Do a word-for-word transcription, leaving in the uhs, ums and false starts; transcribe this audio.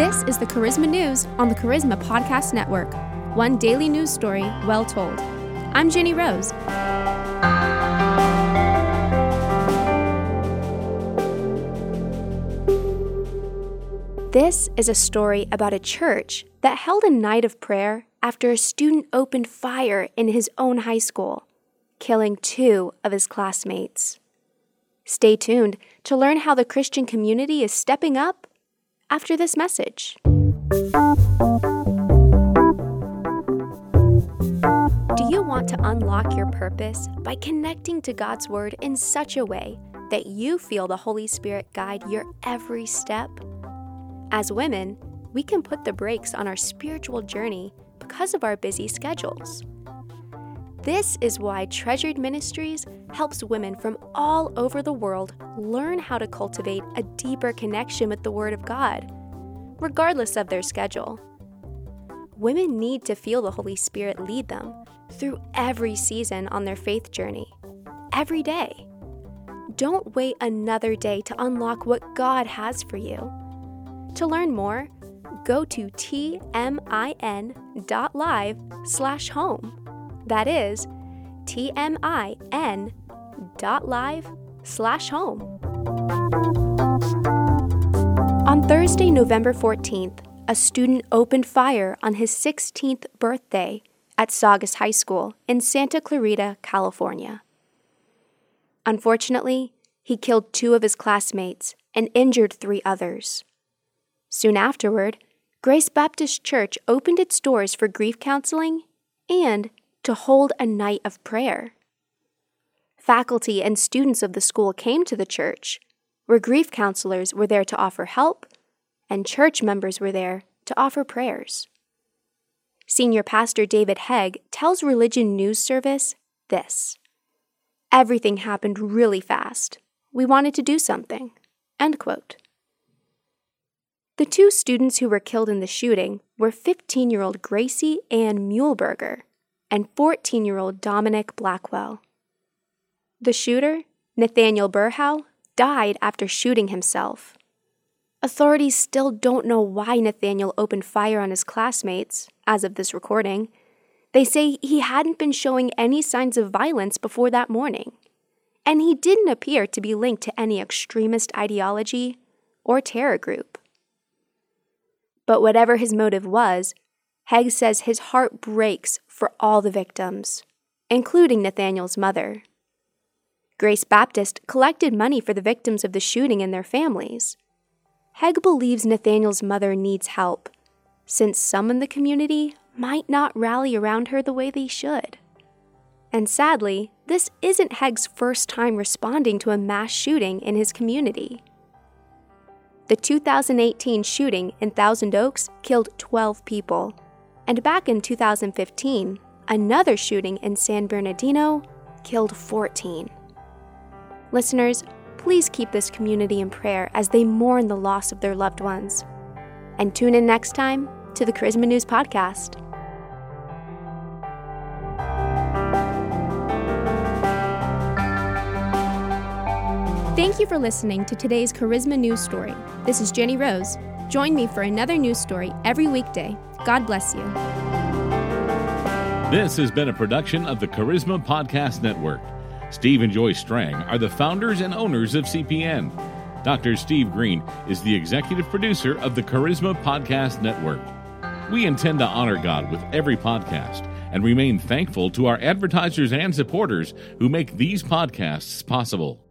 This is the Charisma News on the Charisma Podcast Network. One daily news story well told. I'm Jenny Rose. This is a story about a church that held a night of prayer after a student opened fire in his own high school, killing two of his classmates. Stay tuned to learn how the Christian community is stepping up after this message. Do you want to unlock your purpose by connecting to God's Word in such a way that you feel the Holy Spirit guide your every step? As women, we can put the brakes on our spiritual journey because of our busy schedules. This is why Treasured Ministries helps women from all over the world learn how to cultivate a deeper connection with the Word of God, regardless of their schedule. Women need to feel the Holy Spirit lead them through every season on their faith journey, every day. Don't wait another day to unlock what God has for you. To learn more, go to tmin.live slash home. That is tmin.live slash home. On Thursday, November fourteenth, a student opened fire on his sixteenth birthday at Saugus High School in Santa Clarita, California. Unfortunately, he killed two of his classmates and injured three others. Soon afterward, Grace Baptist Church opened its doors for grief counseling and to hold a night of prayer. Faculty and students of the school came to the church, where grief counselors were there to offer help, and church members were there to offer prayers. Senior Pastor David Hegg tells Religion News Service this: "Everything happened really fast. We wanted to do something." End quote. The two students who were killed in the shooting were fifteen-year-old Gracie Ann Muehlberger and fourteen-year-old Dominic Blackwell. The shooter, Nathaniel Berhow, died after shooting himself. Authorities still don't know why Nathaniel opened fire on his classmates, as of this recording. They say he hadn't been showing any signs of violence before that morning, and he didn't appear to be linked to any extremist ideology or terror group. But whatever his motive was, Hegg says his heart breaks for all the victims, including Nathaniel's mother. Grace Baptist collected money for the victims of the shooting and their families. Hegg believes Nathaniel's mother needs help, since some in the community might not rally around her the way they should. And sadly, this isn't Hegg's first time responding to a mass shooting in his community. The two thousand eighteen shooting in Thousand Oaks killed twelve people, and back in two thousand fifteen, another shooting in San Bernardino killed fourteen. Listeners, please keep this community in prayer as they mourn the loss of their loved ones. And tune in next time to the Charisma News Podcast. Thank you for listening to today's Charisma News Story. This is Jenny Rose. Join me for another news story every weekday. God bless you. This has been a production of the Charisma Podcast Network. Steve and Joy Strang are the founders and owners of C P N. Doctor Steve Green is the executive producer of the Charisma Podcast Network. We intend to honor God with every podcast and remain thankful to our advertisers and supporters who make these podcasts possible.